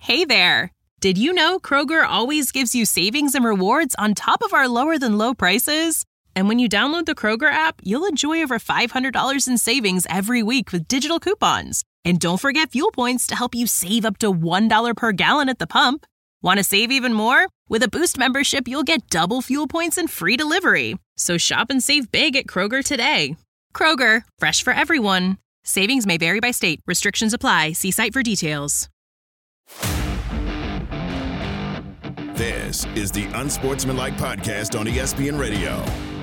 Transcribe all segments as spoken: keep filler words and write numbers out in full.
Hey there! Did you know Kroger always gives you savings and rewards on top of our lower-than-low prices? And when you download the Kroger app, you'll enjoy over five hundred dollars in savings every week with digital coupons. And don't forget fuel points to help you save up to one dollar per gallon at the pump. Want to save even more? With a Boost membership, you'll get double fuel points and free delivery. So shop and save big at Kroger today. Kroger, fresh for everyone. Savings may vary by state. Restrictions apply. See site for details. This is the Unsportsmanlike Podcast on E S P N Radio.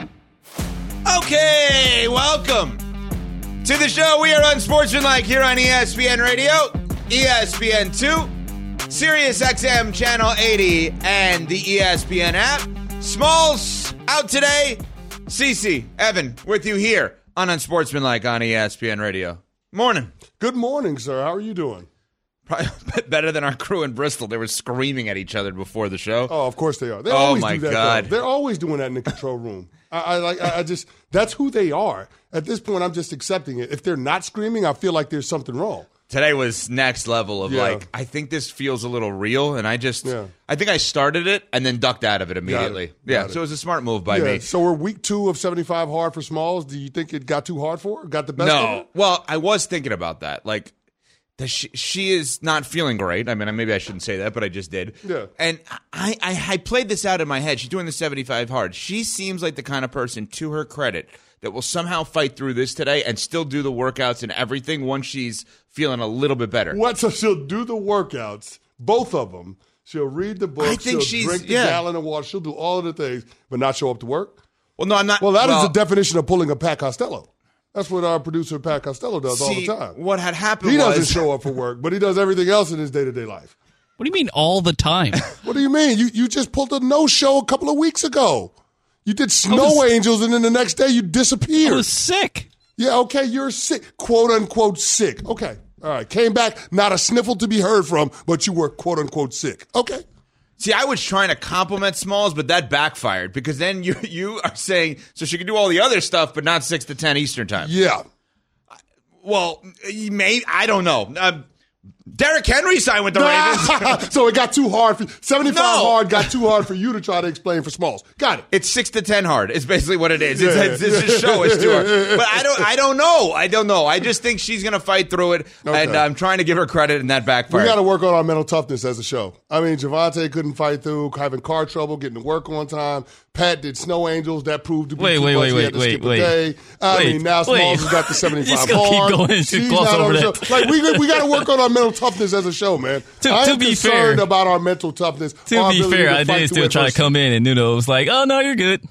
Okay, welcome to the show. We are Unsportsmanlike here on E S P N Radio, E S P N two, Sirius X M Channel eighty, and the E S P N app. Smalls out today. Cece, Evan, with you here on Unsportsmanlike on E S P N Radio. Morning. Good morning, sir. How are you doing? Probably a bit better than our crew in Bristol. They were screaming at each other before the show. Oh, of course they are. They oh, always my do that, God. Though. They're always doing that in the control room. I, I like. I, I just that's who they are. At this point, I'm just accepting it. If they're not screaming, I feel like there's something wrong. Today was next level of yeah. like, I think this feels a little real, and I just, yeah. I think I started it and then ducked out of it immediately. Got it. Yeah, Got so it. it was a smart move by yeah. me. So we're week two of seventy-five hard for Smalls. Do you think it got too hard for her? Got the best no. of it? Well, I was thinking about that. Like, the, she, she is not feeling great. I mean, maybe I shouldn't say that, but I just did. Yeah. And I, I, I played this out in my head. She's doing the seventy-five hard. She seems like the kind of person, to her credit, that will somehow fight through this today and still do the workouts and everything once she's feeling a little bit better. What? So she'll do the workouts, both of them. She'll read the book. I think she'll she's, drink the yeah. gallon of water. She'll do all of the things, but not show up to work. Well, no, I'm not. Well, that well, is the definition of pulling a Pat Costello. That's what our producer Pat Costello does see, all the time. What had happened He was, doesn't show up for work, but he does everything else in his day-to-day life. What do you mean all the time? What do you mean? You you just pulled a no-show a couple of weeks ago. You did Snow was, Angels, and then the next day you disappeared. I was sick. Yeah, okay, you're sick. Quote-unquote sick. Okay, all right. Came back, not a sniffle to be heard from, but you were quote-unquote sick. Okay. See, I was trying to compliment Smalls, but that backfired because then you you are saying, so she can do all the other stuff, but not six to ten Eastern time. Yeah. Well, you may, I don't know. Uh, Derrick Henry signed with the Ravens. So it got too hard for seventy-five No. hard got too hard for you to try to explain for Smalls. Got it. It's six to ten hard. It's basically what it is. It's, Yeah. it's, it's just show us to her. But I don't. I don't know. I don't know. I just think she's gonna fight through it, Okay. and I'm trying to give her credit, and that backfired. We got to work on our mental toughness as a show. I mean, Javante couldn't fight through, having car trouble, getting to work on time. Pat did Snow Angels. That proved to be Wait, too wait, much. wait, He wait, had to wait, skip a wait. day. I Wait, mean, now wait. Smalls has got the You're seventy-five just gonna keep hard. going and She's gloss not over on the that. show. Like, we, we got to work on our mental toughness as a show, man. To- I to am be concerned fair- about our mental toughness. To our be ability fair, to I fight did through still try to adversity. come in, and Nuno was like, "Oh no, you're good."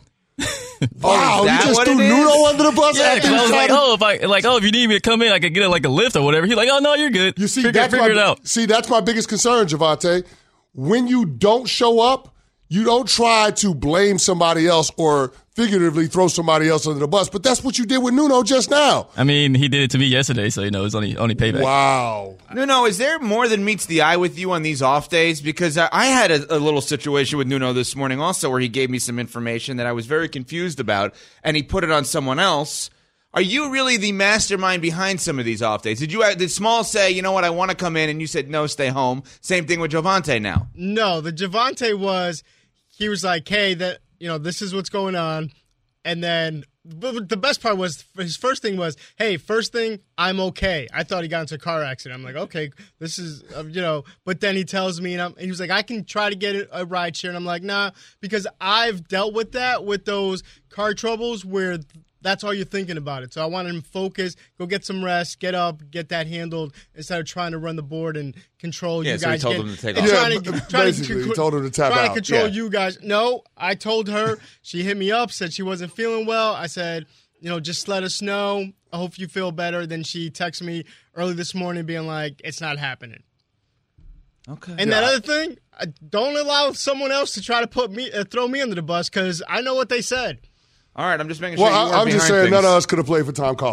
Wow, is that you just what threw it is? Nuno under the bus? Yeah, after 'cause you I was tried like, to- "Oh, if I like, oh, if you need me to come in, I could get like a lift or whatever." He's like, "Oh no, you're good." You see, figure, that's figure my, it out. See, that's my biggest concern, Javante. When you don't show up, you don't try to blame somebody else or figuratively throw somebody else under the bus. But that's what you did with Nuno just now. I mean, he did it to me yesterday, so you know it's only only payback. Wow. No, no. Is there more than meets the eye with you on these off days? Because I, I had a, a little situation with Nuno this morning also where he gave me some information that I was very confused about, and he put it on someone else. Are you really the mastermind behind some of these off days? Did you did Small say, you know what, I want to come in, and you said, no, stay home? Same thing with Javante now. No, the Javante was, he was like, hey, that you know, this is what's going on. And then but the best part was his first thing was, hey, first thing, I'm okay. I thought he got into a car accident. I'm like, okay, this is, uh, you know, but then he tells me, and, I'm, and he was like, I can try to get a ride share. And I'm like, nah, because I've dealt with that, with those car troubles where that's all you're thinking about it. So I wanted him to focus, go get some rest, get up, get that handled instead of trying to run the board and control Yeah, you so he guys. told Get- him to take and off. trying Yeah, to- b- trying to basically, he con- told him to tap trying out. to control Yeah. you guys. No, I told her. She hit me up, said she wasn't feeling well. I said, you know, just let us know. I hope you feel better. Then she texted me early this morning being like, it's not happening. Okay. And that other thing, uh, don't allow someone else to try to put me, uh, throw me under the bus because I know what they said. All right, I'm just making sure Well, you I, weren't I'm just behind saying none things. of us could have played for Tom Coughlin.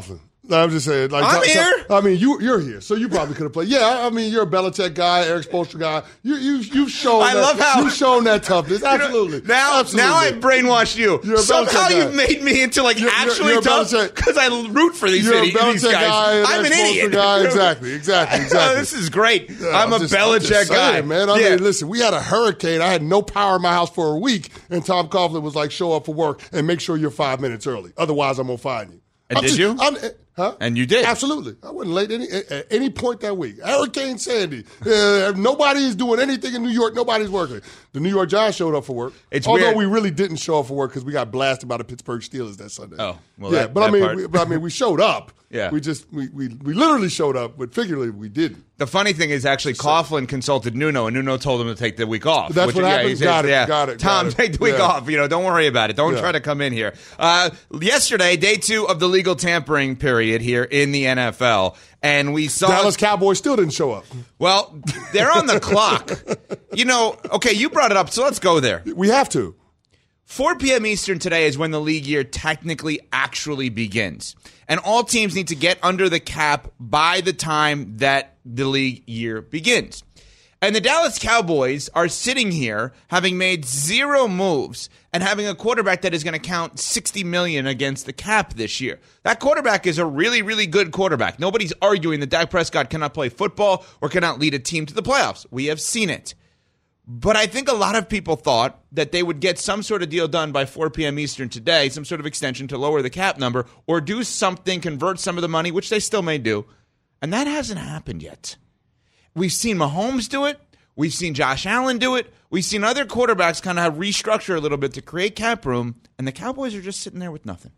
I'm just saying. Like, I'm so, here. I mean, you, you're here, so you probably could have played. Yeah, I mean, you're a Belichick guy, Eric Spoelstra guy. You, you, you've shown. I that, love how you've shown that toughness. Absolutely. You know, now, Absolutely. now I brainwashed you. You're a Somehow Belichick you've guy. made me into like You're- you're- actually you're a tough Belichick- because I root for these, You're a idiots, these Belichick guys. guy. and I'm an Eric Spoelstra idiot. Guy. Exactly. Exactly. Exactly. Oh, this is great. Yeah, I'm, a just- I'm just Belichick guy, saying, man. I yeah. mean, listen, we had a hurricane. I had no power in my house for a week, and Tom Coughlin was like, "Show up for work and make sure you're five minutes early. Otherwise, I'm gonna fine you." And I'm did just- you? I'm, huh? And you did. Absolutely. I wasn't late any, at any point that week. Hurricane Sandy. Uh, nobody is doing anything in New York. Nobody's working. The New York Giants showed up for work. It's Although weird. we really didn't show up for work because we got blasted by the Pittsburgh Steelers that Sunday. Oh, well, yeah. that- but that I mean, part. we, but I mean, we showed up. Yeah. We just we, we we literally showed up, but figuratively we didn't. The funny thing is, actually, Coughlin consulted Nuno, and Nuno told him to take the week off. That's which, what yeah, happened? he says, Got it, yeah, got it, Tom, got it. take the week Yeah. off. You know, don't worry about it. Don't Yeah. try to come in here. Uh, yesterday, day two of the legal tampering period here in the N F L, and we saw Dallas Cowboys still didn't show up. Well, they're on the clock. You know, okay, you brought it up, so let's go there. We have to. four p.m. Eastern today is when the league year technically actually begins. And all teams need to get under the cap by the time that the league year begins. And the Dallas Cowboys are sitting here having made zero moves and having a quarterback that is going to count sixty million dollars against the cap this year. That quarterback is a really, really good quarterback. Nobody's arguing that Dak Prescott cannot play football or cannot lead a team to the playoffs. We have seen it. But I think a lot of people thought that they would get some sort of deal done by four p.m. Eastern today, some sort of extension to lower the cap number, or do something, convert some of the money, which they still may do. And that hasn't happened yet. We've seen Mahomes do it. We've seen Josh Allen do it. We've seen other quarterbacks kind of restructure a little bit to create cap room, and the Cowboys are just sitting there with nothing.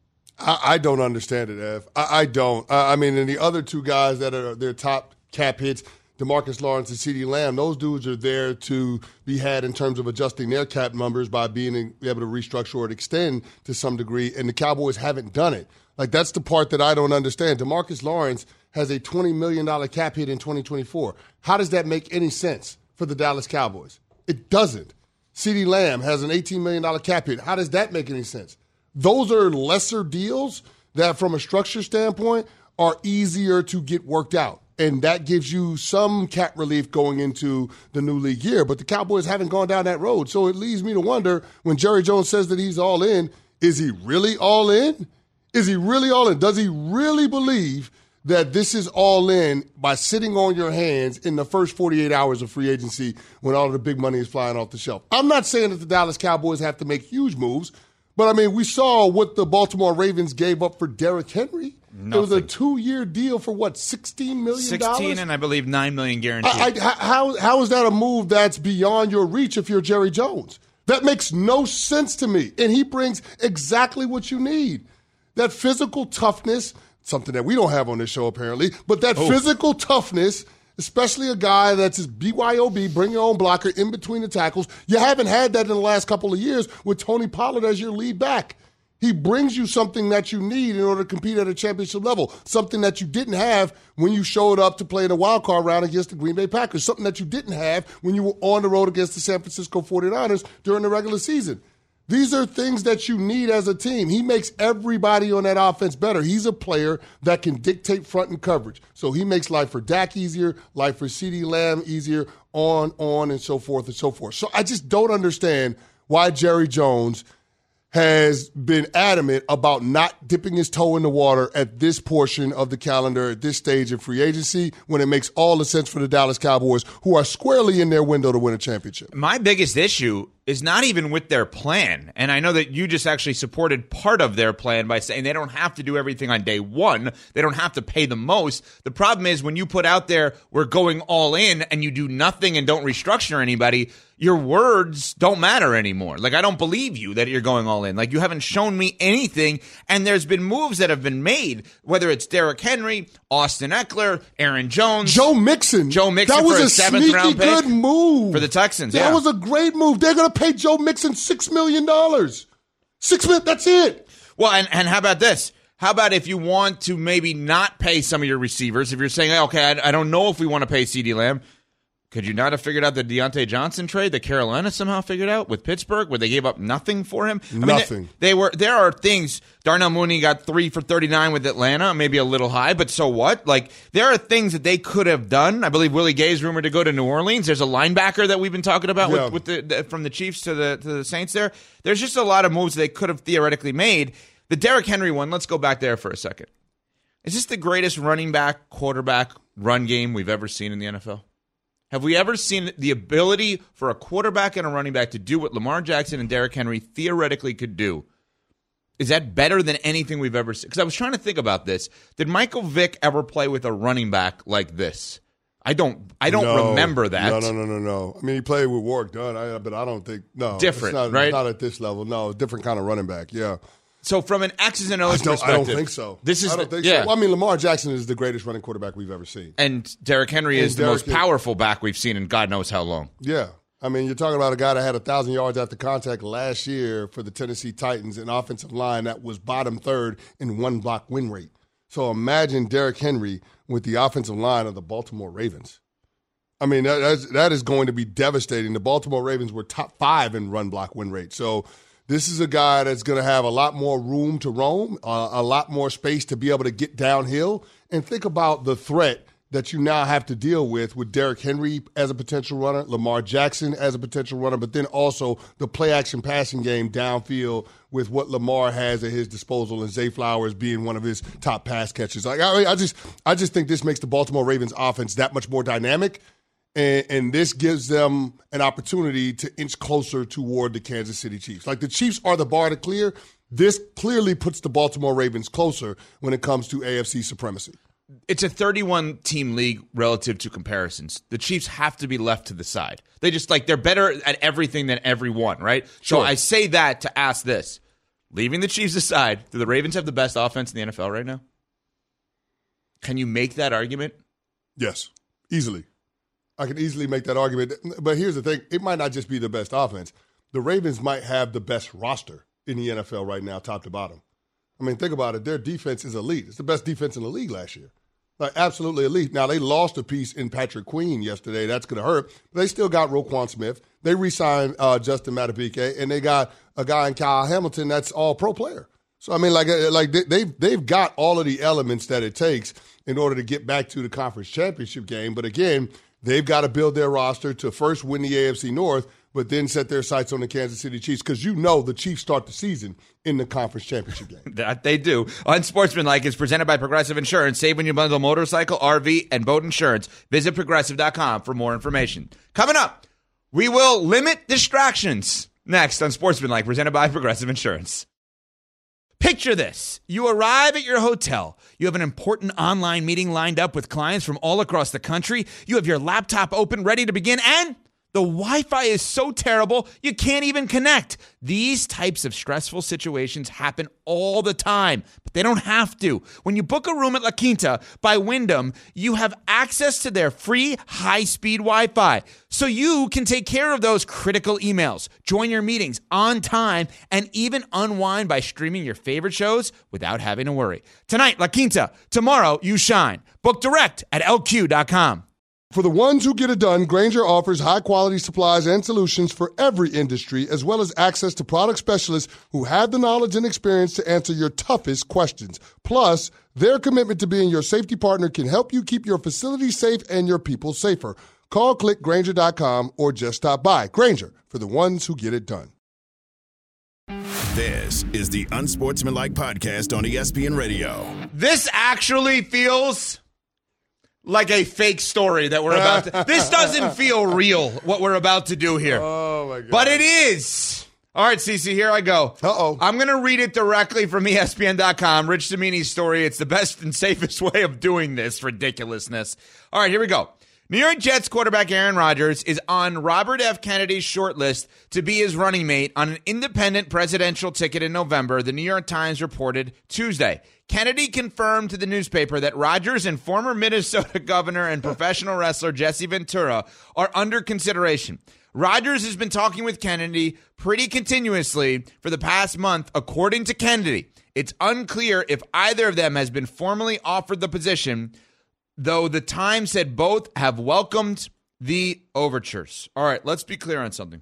I, I don't understand it, Ev. I, I don't. I, I mean, and the other two guys that are their top cap hits, DeMarcus Lawrence and CeeDee Lamb, those dudes are there to be had in terms of adjusting their cap numbers by being able to restructure or extend to some degree, and the Cowboys haven't done it. Like, that's the part that I don't understand. DeMarcus Lawrence has a twenty million dollars cap hit in twenty twenty-four. How does that make any sense for the Dallas Cowboys? It doesn't. CeeDee Lamb has an eighteen million dollars cap hit. How does that make any sense? Those are lesser deals that, from a structure standpoint, are easier to get worked out. And that gives you some cap relief going into the new league year. But the Cowboys haven't gone down that road. So it leads me to wonder, when Jerry Jones says that he's all in, is he really all in? Is he really all in? Does he really believe that this is all in by sitting on your hands in the first forty-eight hours of free agency when all of the big money is flying off the shelf? I'm not saying that the Dallas Cowboys have to make huge moves, but I mean, we saw what the Baltimore Ravens gave up for Derrick Henry. Nothing. It was a two-year deal for what, sixteen million dollars? sixteen and I believe nine million dollars guaranteed. I, I, how, how is that a move that's beyond your reach if you're Jerry Jones? That makes no sense to me. And he brings exactly what you need. That physical toughness, something that we don't have on this show apparently, but that Oh. physical toughness, especially a guy that's his B Y O B, bring your own blocker in between the tackles. You haven't had that in the last couple of years with Tony Pollard as your lead back. He brings you something that you need in order to compete at a championship level, something that you didn't have when you showed up to play the wild card round against the Green Bay Packers, something that you didn't have when you were on the road against the San Francisco forty-niners during the regular season. These are things that you need as a team. He makes everybody on that offense better. He's a player that can dictate front and coverage. So he makes life for Dak easier, life for CeeDee Lamb easier, on, on, and so forth and so forth. So I just don't understand why Jerry Jones has been adamant about not dipping his toe in the water at this portion of the calendar, at this stage of free agency, when it makes all the sense for the Dallas Cowboys, who are squarely in their window to win a championship. My biggest issue is not even with their plan. And I know that you just actually supported part of their plan by saying they don't have to do everything on day one. They don't have to pay the most. The problem is when you put out there, we're going all in, and you do nothing and don't restructure anybody, your words don't matter anymore. Like, I don't believe you that you're going all in. Like, you haven't shown me anything. And there's been moves that have been made, whether it's Derrick Henry, Austin Eckler, Aaron Jones. Joe Mixon. Joe Mixon That was for a a seventh sneaky round pick good move. for the Texans, That yeah. was a great move. They're going to pay Joe Mixon six million dollars. Six million, that's it. Well, and, and how about this? How about if you want to maybe not pay some of your receivers, if you're saying, okay, I, I don't know if we want to pay CeeDee Lamb, Could you not have figured out the Deontay Johnson trade that Carolina somehow figured out with Pittsburgh, where they gave up nothing for him? Nothing. I mean, they, they were. There are things. Darnell Mooney got three for thirty-nine with Atlanta, maybe a little high, but so what? Like, there are things that they could have done. I believe Willie Gay's rumored to go to New Orleans. There's a linebacker that we've been talking about yeah. with, with the, the from the Chiefs to the to the Saints. There, there's just a lot of moves they could have theoretically made. The Derrick Henry one. Let's go back there for a second. Is this the greatest running back quarterback run game we've ever seen in the N F L? Have we ever seen the ability for a quarterback and a running back to do what Lamar Jackson and Derrick Henry theoretically could do? Is that better than anything we've ever seen? Because I was trying to think about this. Did Michael Vick ever play with a running back like this? I don't. I don't no, remember that. No, no, no, no, no. I mean, he played with Warwick Dunn, I, but I don't think no. Different, it's not, right? It's not at this level. No, different kind of running back. Yeah. So from an X's and O's I don't, perspective, I don't think so. This is I don't the, think yeah. so. Well, I mean, Lamar Jackson is the greatest running quarterback we've ever seen, and Derrick Henry and is Derrick the most powerful back we've seen in God knows how long. Yeah. I mean, you're talking about a guy that had one thousand yards after contact last year for the Tennessee Titans, an offensive line that was bottom third in one block win rate. So imagine Derrick Henry with the offensive line of the Baltimore Ravens. I mean, that, that's, that is going to be devastating. The Baltimore Ravens were top five in run block win rate. So this is a guy that's going to have a lot more room to roam, uh, a lot more space to be able to get downhill. And think about the threat that you now have to deal with with Derrick Henry as a potential runner, Lamar Jackson as a potential runner, but then also the play-action passing game downfield with what Lamar has at his disposal and Zay Flowers being one of his top pass catchers. Like I, I just, I just think this makes the Baltimore Ravens offense that much more dynamic. And, and this gives them an opportunity to inch closer toward the Kansas City Chiefs. Like the Chiefs are the bar to clear. This clearly puts the Baltimore Ravens closer when it comes to A F C supremacy. It's a thirty-one team league relative to comparisons. The Chiefs have to be left to the side. They just like they're better at everything than everyone, right? Sure. So I say that to ask this. Leaving the Chiefs aside, do the Ravens have the best offense in the N F L right now? Can you make that argument? Yes, easily. I can easily make that argument. But here's the thing. It might not just be the best offense. The Ravens might have the best roster in the N F L right now, top to bottom. I mean, think about it. Their defense is elite. It's the best defense in the league last year. Like, absolutely elite. Now, they lost a piece in Patrick Queen yesterday. That's going to hurt. But they still got Roquan Smith. They re-signed uh, Justin Madubuike, and they got a guy in Kyle Hamilton that's all-pro player. So, I mean, like, like they've, they've got all of the elements that it takes in order to get back to the conference championship game. But, again, they've got to build their roster to first win the A F C North, but then set their sights on the Kansas City Chiefs because you know the Chiefs start the season in the conference championship game. That they do. Unsportsmanlike is presented by Progressive Insurance. Save when you bundle motorcycle, R V, and boat insurance. Visit Progressive dot com for more information. Coming up, we will limit distractions. Next on Sportsmanlike, presented by Progressive Insurance. Picture this. You arrive at your hotel. You have an important online meeting lined up with clients from all across the country. You have your laptop open, ready to begin, and the Wi-Fi is so terrible, you can't even connect. These types of stressful situations happen all the time, but they don't have to. When you book a room at La Quinta by Wyndham, you have access to their free high-speed Wi-Fi, so you can take care of those critical emails, join your meetings on time, and even unwind by streaming your favorite shows without having to worry. Tonight, La Quinta. Tomorrow, you shine. Book direct at L Q dot com. For the ones who get it done, Grainger offers high-quality supplies and solutions for every industry, as well as access to product specialists who have the knowledge and experience to answer your toughest questions. Plus, their commitment to being your safety partner can help you keep your facility safe and your people safer. Call, click Grainger dot com, or just stop by. Grainger, for the ones who get it done. This is the Unsportsmanlike Podcast on E S P N Radio. This actually feels like a fake story that we're about to... This doesn't feel real, what we're about to do here. Oh, my God. But it is. All right, Cece, here I go. Uh-oh. I'm going to read it directly from E S P N dot com. Rich Cimini's story. It's the best and safest way of doing this ridiculousness. All right, here we go. New York Jets quarterback Aaron Rodgers is on Robert F. Kennedy's shortlist to be his running mate on an independent presidential ticket in November, the New York Times reported Tuesday. Kennedy confirmed to the newspaper that Rodgers and former Minnesota governor and professional wrestler Jesse Ventura are under consideration. Rodgers has been talking with Kennedy pretty continuously for the past month, according to Kennedy. It's unclear if either of them has been formally offered the position, though the Times said both have welcomed the overtures. All right, let's be clear on something.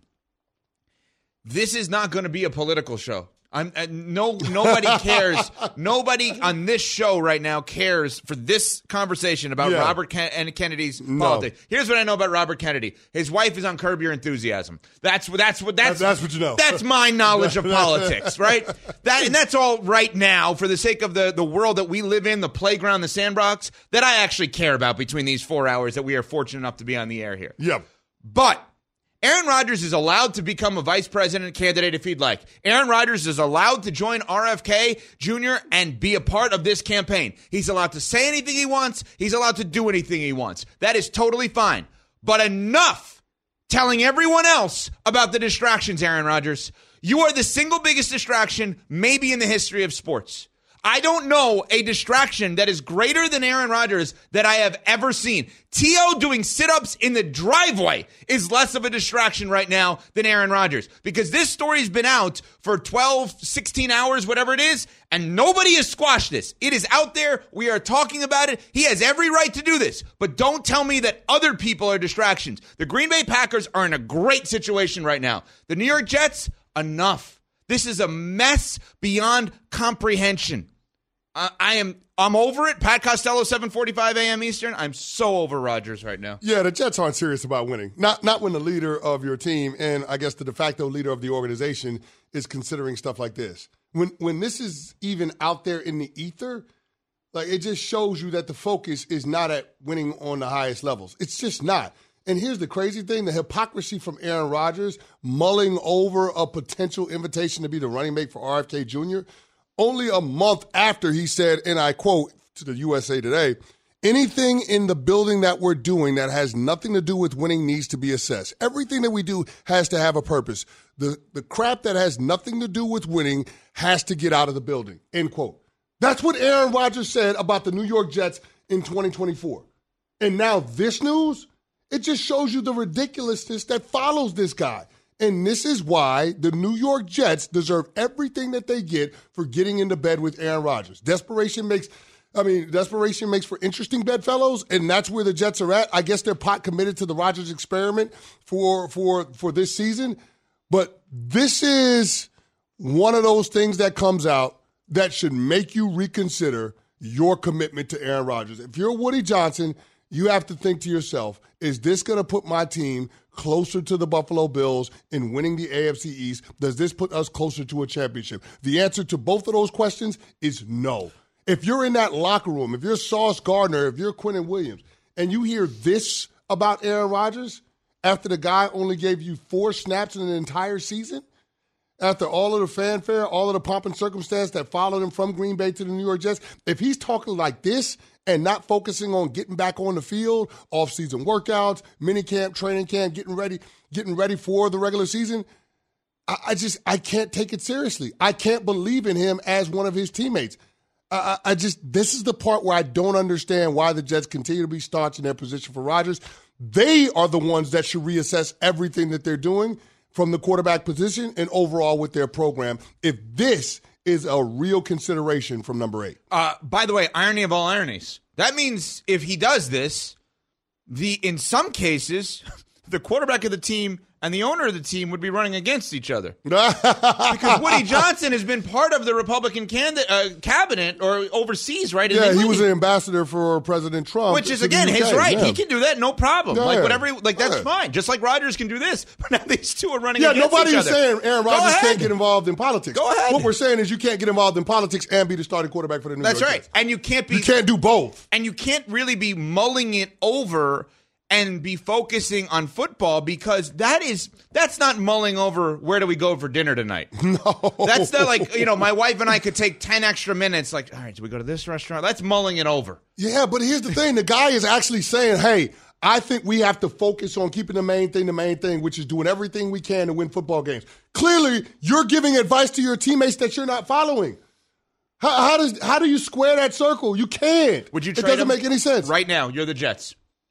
This is not going to be a political show. I'm uh, no nobody cares. Nobody on this show right now cares for this conversation about yeah. Robert Ken- and Kennedy's no. politics. Here's what I know about Robert Kennedy. His wife is on Curb Your Enthusiasm. That's what that's what that's that's what you know. That's my knowledge of politics, right? That and that's all right now for the sake of the the world that we live in, the playground, the sandbox, that I actually care about between these four hours that we are fortunate enough to be on the air here. Yep. But Aaron Rodgers is allowed to become a vice president candidate if he'd like. Aaron Rodgers is allowed to join R F K Junior and be a part of this campaign. He's allowed to say anything he wants. He's allowed to do anything he wants. That is totally fine. But enough telling everyone else about the distractions, Aaron Rodgers. You are the single biggest distraction maybe in the history of sports. I don't know a distraction that is greater than Aaron Rodgers that I have ever seen. T O doing sit-ups in the driveway is less of a distraction right now than Aaron Rodgers, because this story's been out for twelve, sixteen hours, whatever it is, and nobody has squashed this. It is out there. We are talking about it. He has every right to do this, but don't tell me that other people are distractions. The Green Bay Packers are in a great situation right now. The New York Jets, enough. This is a mess beyond comprehension. Uh, I am I'm over it. Pat Costello, seven forty-five a.m. Eastern. I'm so over Rodgers right now. Yeah, the Jets aren't serious about winning. Not not when the leader of your team and I guess the de facto leader of the organization is considering stuff like this. When when this is even out there in the ether, like it just shows you that the focus is not at winning on the highest levels. It's just not. And here's the crazy thing, the hypocrisy from Aaron Rodgers mulling over a potential invitation to be the running mate for R F K Junior Only a month after he said, and I quote to the U S A Today, anything in the building that we're doing that has nothing to do with winning needs to be assessed. Everything that we do has to have a purpose. The the crap that has nothing to do with winning has to get out of the building, end quote. That's what Aaron Rodgers said about the New York Jets in twenty twenty-four. And now this news, it just shows you the ridiculousness that follows this guy. And this is why the New York Jets deserve everything that they get for getting into bed with Aaron Rodgers. Desperation makes, I mean, desperation makes for interesting bedfellows, and that's where the Jets are at. I guess they're pot committed to the Rodgers experiment for for for this season. But this is one of those things that comes out that should make you reconsider your commitment to Aaron Rodgers. If you're Woody Johnson, you have to think to yourself, is this going to put my team closer to the Buffalo Bills in winning the A F C East? Does this put us closer to a championship? The answer to both of those questions is no. If you're in that locker room, if you're Sauce Gardner, if you're Quinnen Williams, and you hear this about Aaron Rodgers after the guy only gave you four snaps in an entire season, after all of the fanfare, all of the pomp and circumstance that followed him from Green Bay to the New York Jets, if he's talking like this and not focusing on getting back on the field, off-season workouts, minicamp, training camp, getting ready, getting ready for the regular season, I, I just I can't take it seriously. I can't believe in him as one of his teammates. I, I just this is the part where I don't understand why the Jets continue to be staunch in their position for Rodgers. They are the ones that should reassess everything that they're doing from the quarterback position and overall with their program, if this is a real consideration from number eight. Uh, by the way, irony of all ironies. That means if he does this, the in some cases, the quarterback of the team and the owner of the team would be running against each other. Because Woody Johnson has been part of the Republican can- uh, cabinet or overseas, right? Yeah, he was an ambassador for President Trump. Which is, again, his right. Yeah. He can do that, no problem. Yeah. Like, whatever, like that's Yeah. fine. Just like Rodgers can do this. But now these two are running Yeah, against nobody each is other. saying Aaron Go Rodgers ahead. can't get involved in politics. Go ahead. What we're saying is you can't get involved in politics and be the starting quarterback for the New That's York right. Jets. And you can't be... You can't do both. And you can't really be mulling it over and be focusing on football, because that is that's not mulling over where do we go for dinner tonight. No. That's not like, you know, my wife and I could take ten extra minutes like, all right, do we go to this restaurant? That's mulling it over. Yeah, but here's the thing. The guy is actually saying, hey, I think we have to focus on keeping the main thing the main thing, which is doing everything we can to win football games. Clearly, you're giving advice to your teammates that you're not following. How, how does how do you square that circle? You can't. Would you It trade doesn't him? make any sense. Right now, you're the Jets.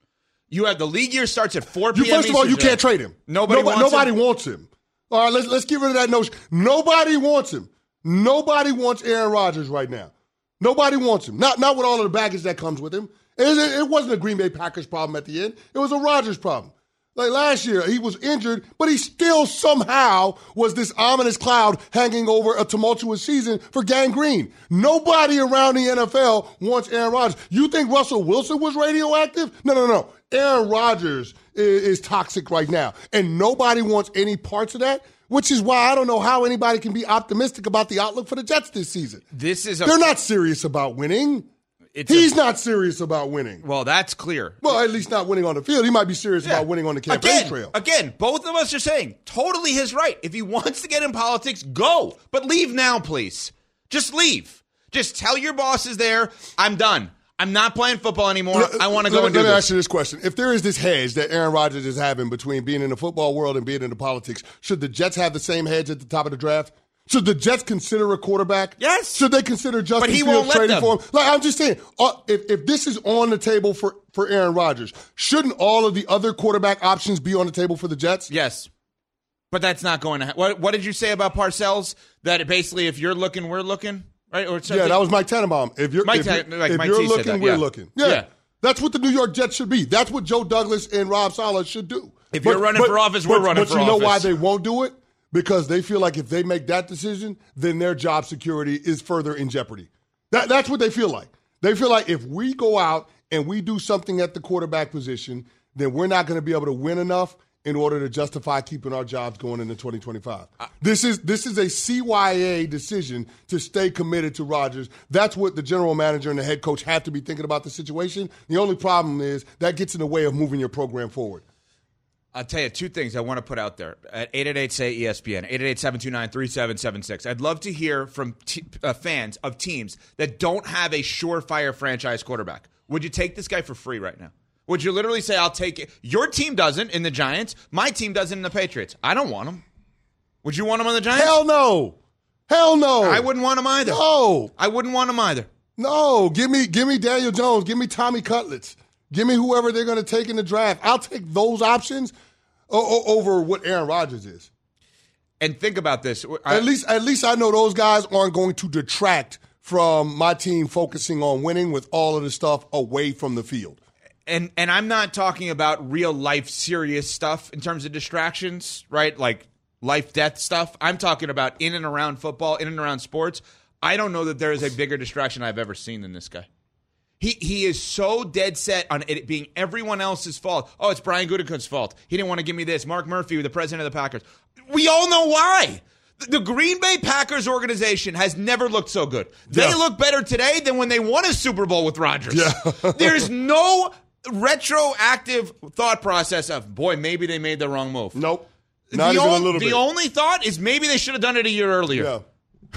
You have the league year starts at four You, p.m. first of all, you Eastern can't today. trade him. Nobody, nobody, wants nobody him. wants him. All right, let's let's get rid of that notion. Nobody wants him. Nobody wants Aaron Rodgers right now. Nobody wants him. Not not with all of the baggage that comes with him. It, it, it wasn't a Green Bay Packers problem at the end. It was a Rodgers problem. Like last year, he was injured, but he still somehow was this ominous cloud hanging over a tumultuous season for Gang Green. Nobody around the N F L wants Aaron Rodgers. You think Russell Wilson was radioactive? No, no, no. Aaron Rodgers is, is toxic right now, and nobody wants any parts of that, which is why I don't know how anybody can be optimistic about the outlook for the Jets this season. This is a- They're not serious about winning. It's He's a, not serious about winning. Well, that's clear. Well, at least not winning on the field. He might be serious yeah. about winning on the campaign again, trail. Again, both of us are saying totally his right. If he wants to get in politics, go. But leave now, please. Just leave. Just tell your bosses there, I'm done. I'm not playing football anymore. I want to go let, and do let this. Let me ask you this question. If there is this hedge that Aaron Rodgers is having between being in the football world and being in the politics, should the Jets have the same hedge at the top of the draft? Should the Jets consider a quarterback? Yes. Should they consider Justin but he Fields won't let trading them. for him? Like I'm just saying, uh, if, if this is on the table for, for Aaron Rodgers, shouldn't all of the other quarterback options be on the table for the Jets? Yes. But that's not going to happen. What, what did you say about Parcells? That basically if you're looking, we're looking? Right? Or yeah, that was Mike Tannenbaum. If you're, Mike if Tan- you're, like if Mike you're T said looking, that, we're yeah. looking. Yeah. yeah. That's what the New York Jets should be. That's what Joe Douglas and Rob Saleh should do. If but, you're running but, for office, we're but, running but for office. But you know why they won't do it? Because they feel like if they make that decision, then their job security is further in jeopardy. That, that's what they feel like. They feel like if we go out and we do something at the quarterback position, then we're not going to be able to win enough in order to justify keeping our jobs going into twenty twenty-five. Uh, this is this is a C Y A decision to stay committed to Rodgers. That's what the general manager and the head coach have to be thinking about the situation. The only problem is that gets in the way of moving your program forward. I'll tell you two things I want to put out there at eight eight eight, S A Y, E S P N, eight eight eight, seven two nine, three seven seven six. I'd love to hear from t- uh, fans of teams that don't have a surefire franchise quarterback. Would you take this guy for free right now? Would you literally say, I'll take it? Your team doesn't in the Giants. My team doesn't in the Patriots. I don't want him. Would you want him on the Giants? Hell no. Hell no. I wouldn't want him either. No. I wouldn't want him either. No. Give me, give me Daniel Jones. Give me Tommy Cutlets. Give me whoever they're going to take in the draft. I'll take those options over what Aaron Rodgers is. And think about this. I, at least at least I know those guys aren't going to detract from my team focusing on winning with all of the stuff away from the field. And and I'm not talking about real life serious stuff in terms of distractions, right? Like life death stuff. I'm talking about in and around football, in and around sports. I don't know that there is a bigger distraction I've ever seen than this guy. He he is so dead set on it being everyone else's fault. Oh, it's Brian Gutekunst's fault. He didn't want to give me this. Mark Murphy, the president of the Packers. We all know why. The Green Bay Packers organization has never looked so good. They yeah. look better today than when they won a Super Bowl with Rodgers. Yeah. There's no retroactive thought process of, boy, maybe they made the wrong move. Nope. Not the even on, a little the bit. The only thought is maybe they should have done it a year earlier. Yeah.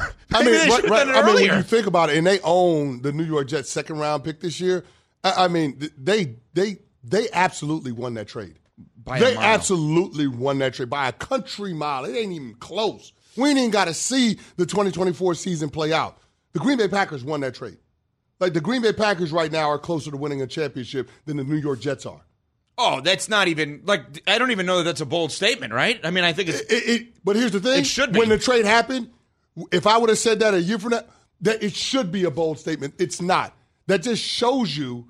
I mean, they right, right, done it I mean, earlier. when you think about it, and they own the New York Jets' second round pick this year. I, I mean, they they they absolutely won that trade. By they a mile. absolutely won that trade by a country mile. It ain't even close. We ain't even got to see the twenty twenty-four season play out. The Green Bay Packers won that trade. Like the Green Bay Packers right now are closer to winning a championship than the New York Jets are. Oh, that's not even, like, I don't even know that that's a bold statement, right? I mean, I think it's... It, it, it, but here's the thing. It should be. When the trade happened, if I would have said that a year from now, that it should be a bold statement. It's not. That just shows you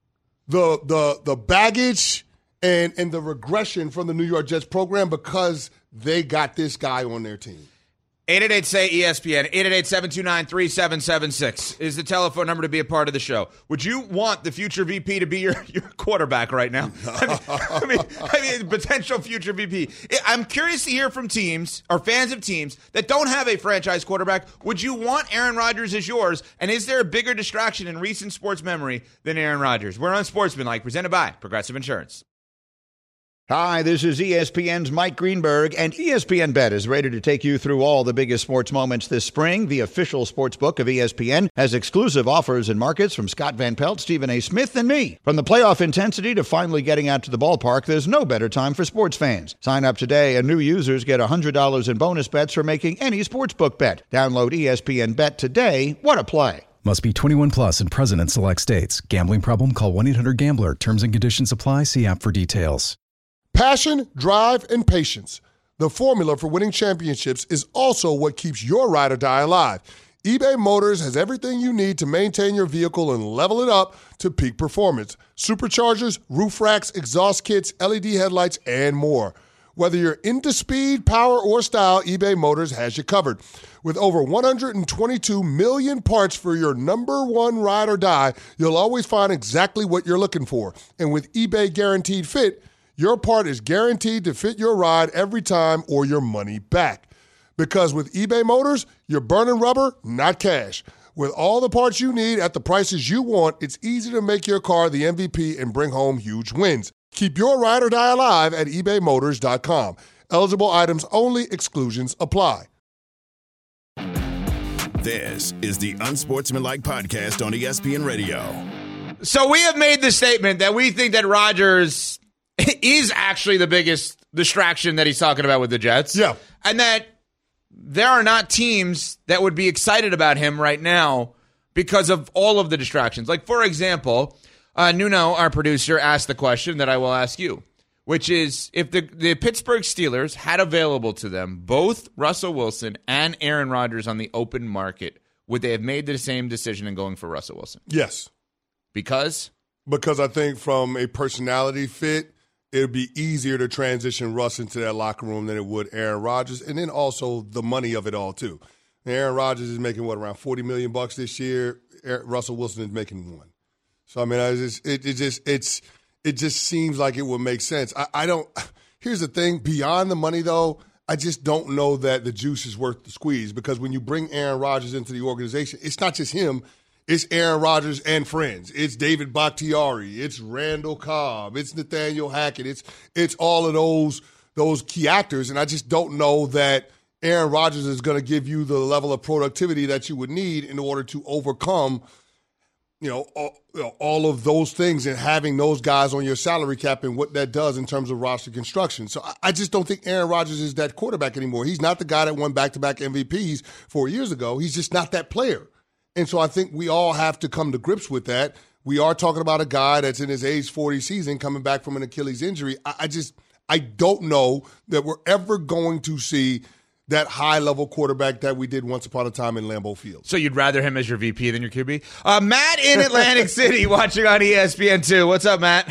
the the the baggage and, and the regression from the New York Jets program because they got this guy on their team. eight eight eight, S A Y, E S P N, eight eight eight, seven two nine, three seven seven six is the telephone number to be a part of the show. Would you want the future V P to be your, your quarterback right now? I mean, I mean, I mean, potential future V P. I'm curious to hear from teams or fans of teams that don't have a franchise quarterback. Would you want Aaron Rodgers as yours? And is there a bigger distraction in recent sports memory than Aaron Rodgers? We're on Sportsmanlike, presented by Progressive Insurance. Hi, this is E S P N's Mike Greenberg, and E S P N Bet is ready to take you through all the biggest sports moments this spring. The official sports book of E S P N has exclusive offers and markets from Scott Van Pelt, Stephen A. Smith, and me. From the playoff intensity to finally getting out to the ballpark, there's no better time for sports fans. Sign up today, and new users get one hundred dollars in bonus bets for making any sportsbook bet. Download E S P N Bet today. What a play. Must be twenty-one plus and present in select states. Gambling problem? Call one eight hundred gambler. Terms and conditions apply. See app for details. Passion, drive, and patience. The formula for winning championships is also what keeps your ride or die alive. eBay Motors has everything you need to maintain your vehicle and level it up to peak performance. Superchargers, roof racks, exhaust kits, L E D headlights, and more. Whether you're into speed, power, or style, eBay Motors has you covered. With over one hundred twenty-two million parts for your number one ride or die, you'll always find exactly what you're looking for. And with eBay Guaranteed Fit, your part is guaranteed to fit your ride every time or your money back. Because with eBay Motors, you're burning rubber, not cash. With all the parts you need at the prices you want, it's easy to make your car the M V P and bring home huge wins. Keep your ride or die alive at ebay motors dot com. Eligible items only. Exclusions apply. This is the Unsportsmanlike Podcast on E S P N Radio. So we have made the statement that we think that Rodgers is actually the biggest distraction that he's talking about with the Jets. Yeah. And that there are not teams that would be excited about him right now because of all of the distractions. Like, for example, uh, Nuno, our producer, asked the question that I will ask you, which is if the, the Pittsburgh Steelers had available to them both Russell Wilson and Aaron Rodgers on the open market, would they have made the same decision in going for Russell Wilson? Yes. Because? Because I think from a personality fit, it would be easier to transition Russ into that locker room than it would Aaron Rodgers, and then also the money of it all too. Aaron Rodgers is making what, around forty million bucks this year. Aaron, Russell Wilson is making one. So I mean, I just it, it just it's it just seems like it would make sense. I, I don't. Here's the thing: beyond the money, though, I just don't know that the juice is worth the squeeze, because when you bring Aaron Rodgers into the organization, it's not just him. It's Aaron Rodgers and friends. It's David Bakhtiari. It's Randall Cobb. It's Nathaniel Hackett. It's it's all of those those key actors, and I just don't know that Aaron Rodgers is going to give you the level of productivity that you would need in order to overcome, you know, all, you know, all of those things and having those guys on your salary cap and what that does in terms of roster construction. So I, I just don't think Aaron Rodgers is that quarterback anymore. He's not the guy that won back-to-back M V Ps four years ago. He's just not that player. And so I think we all have to come to grips with that. We are talking about a guy that's in his age forty season coming back from an Achilles injury. I, I just, I don't know that we're ever going to see that high-level quarterback that we did once upon a time in Lambeau Field. So you'd rather him as your V P than your Q B? Uh, Matt in Atlantic City watching on E S P N two. What's up, Matt?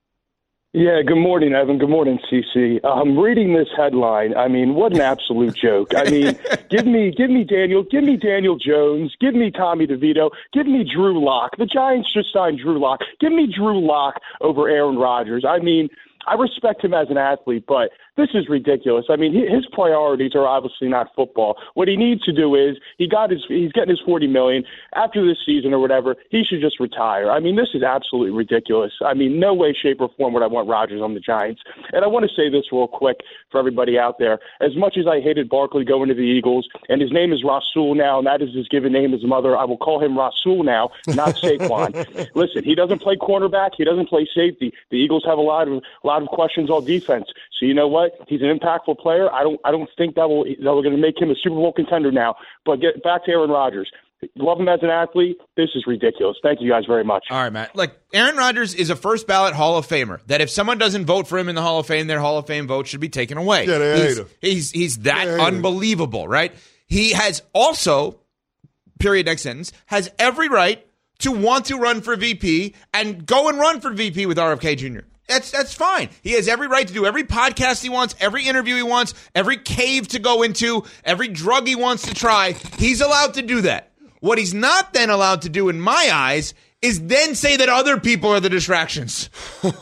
Yeah, good morning, Evan. Good morning, C C. I'm reading this headline. I mean, what an absolute joke. I mean, give me give me Daniel, give me Daniel Jones, give me Tommy DeVito, give me Drew Lock. The Giants just signed Drew Lock. Give me Drew Lock over Aaron Rodgers. I mean, I respect him as an athlete, but this is ridiculous. I mean, his priorities are obviously not football. What he needs to do is he got his he's getting his forty million dollars after this season or whatever. He should just retire. I mean, this is absolutely ridiculous. I mean, no way, shape, or form would I want Rodgers on the Giants. And I want to say this real quick for everybody out there. As much as I hated Barkley going to the Eagles, and his name is Rasul now, and that is his given name as mother, I will call him Rasul now, not Saquon. Listen, he doesn't play cornerback. He doesn't play safety. The Eagles have a lot of a lot of questions on defense. So you know what? He's an impactful player. I don't I don't think that will that we're going to make him a Super Bowl contender now. But get back to Aaron Rodgers. Love him as an athlete. This is ridiculous. Thank you guys very much. All right, Matt. Like, Aaron Rodgers is a first ballot Hall of Famer. That if someone doesn't vote for him in the Hall of Fame, their Hall of Fame vote should be taken away. Yeah, they he's, hate him. He's he's that They hate unbelievable, right? He has also, period, next sentence, has every right to want to run for V P and go and run for V P with R F K Junior That's that's fine. He has every right to do every podcast he wants, every interview he wants, every cave to go into, every drug he wants to try. He's allowed to do that. What he's not then allowed to do, in my eyes, is then say that other people are the distractions.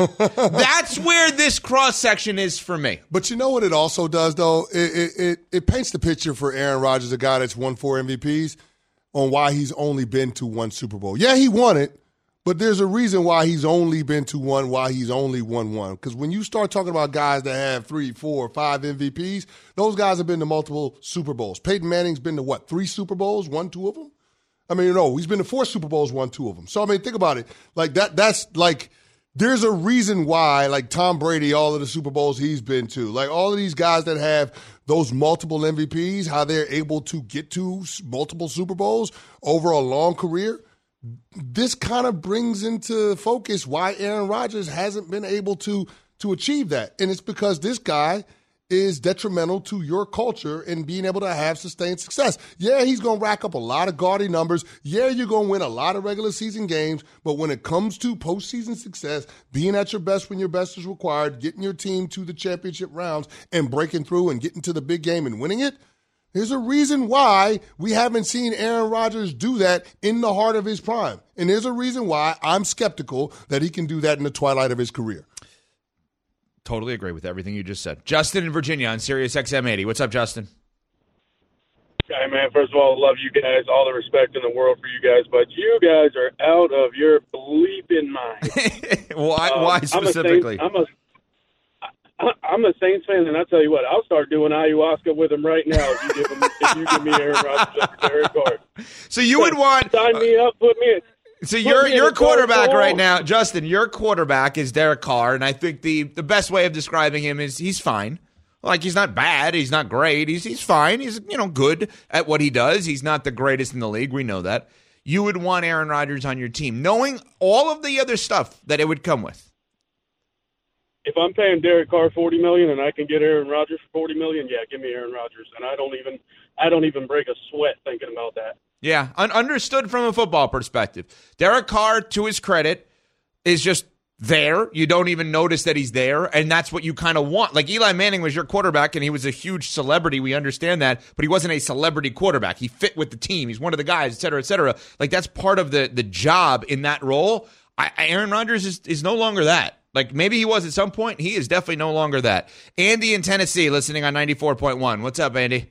That's where this cross-section is for me. But you know what it also does, though? It, it, it, it paints the picture for Aaron Rodgers, a guy that's won four M V Ps, on why he's only been to one Super Bowl. Yeah, he won it. But there's a reason why he's only been to one, why he's only won one. Because when you start talking about guys that have three, four, five M V Ps, those guys have been to multiple Super Bowls. Peyton Manning's been to, what, three Super Bowls, won two of them? I mean, no, he's been to four Super Bowls, won two of them. So, I mean, think about it. Like, that. that's like, there's a reason why, like Tom Brady, all of the Super Bowls he's been to, like all of these guys that have those multiple M V Ps, how they're able to get to multiple Super Bowls over a long career. This kind of brings into focus why Aaron Rodgers hasn't been able to to achieve that. And it's because this guy is detrimental to your culture and being able to have sustained success. Yeah, he's going to rack up a lot of gaudy numbers. Yeah, you're going to win a lot of regular season games. But when it comes to postseason success, being at your best when your best is required, getting your team to the championship rounds and breaking through and getting to the big game and winning it, there's a reason why we haven't seen Aaron Rodgers do that in the heart of his prime. And there's a reason why I'm skeptical that he can do that in the twilight of his career. Totally agree with everything you just said. Justin in Virginia on Sirius X M eighty. What's up, Justin? Hey, man, first of all, love you guys. All the respect in the world for you guys. But you guys are out of your bleeping mind. why, um, why specifically? I'm a, Saints, I'm, a, I'm a Saints fan, and I'll tell you what, I'll start doing ayahuasca with him right now if you give, him, if you give me Aaron Rodgers and Derek Carr. So you would want... Sign me up, put me in. So your your quarterback right now, Justin, your quarterback is Derek Carr, and I think the, the best way of describing him is he's fine. Like, he's not bad, he's not great, he's he's fine, he's, you know, good at what he does. He's not the greatest in the league, we know that. You would want Aaron Rodgers on your team, knowing all of the other stuff that it would come with. If I'm paying Derek Carr forty million dollars and I can get Aaron Rodgers for forty million dollars, yeah, give me Aaron Rodgers, and I don't even I don't even break a sweat thinking about that. Yeah, un- understood from a football perspective. Derek Carr, to his credit, is just there. You don't even notice that he's there, and that's what you kind of want. Like, Eli Manning was your quarterback, and he was a huge celebrity. We understand that, but he wasn't a celebrity quarterback. He fit with the team. He's one of the guys, et cetera, et cetera. Like, that's part of the, the job in that role. I, Aaron Rodgers is, is no longer that. Like, maybe he was at some point. He is definitely no longer that. Andy in Tennessee, listening on ninety-four point one. What's up, Andy?